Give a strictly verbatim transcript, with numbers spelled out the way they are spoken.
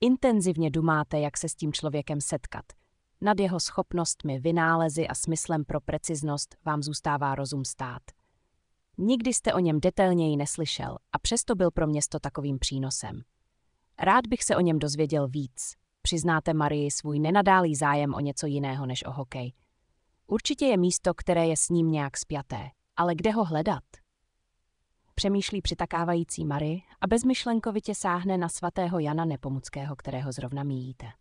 Intenzivně dumáte, jak se s tím člověkem setkat. Nad jeho schopnostmi, vynálezy a smyslem pro preciznost vám zůstává rozum stát. Nikdy jste o něm detailněji neslyšel a přesto byl pro město takovým přínosem. Rád bych se o něm dozvěděl víc. Přiznáte Marii svůj nenadálý zájem o něco jiného než o hokej. Určitě je místo, které je s ním nějak spjaté, ale kde ho hledat? Přemýšlí přitakávající Marie a bezmyšlenkovitě sáhne na svatého Jana Nepomuckého, kterého zrovna míjíte.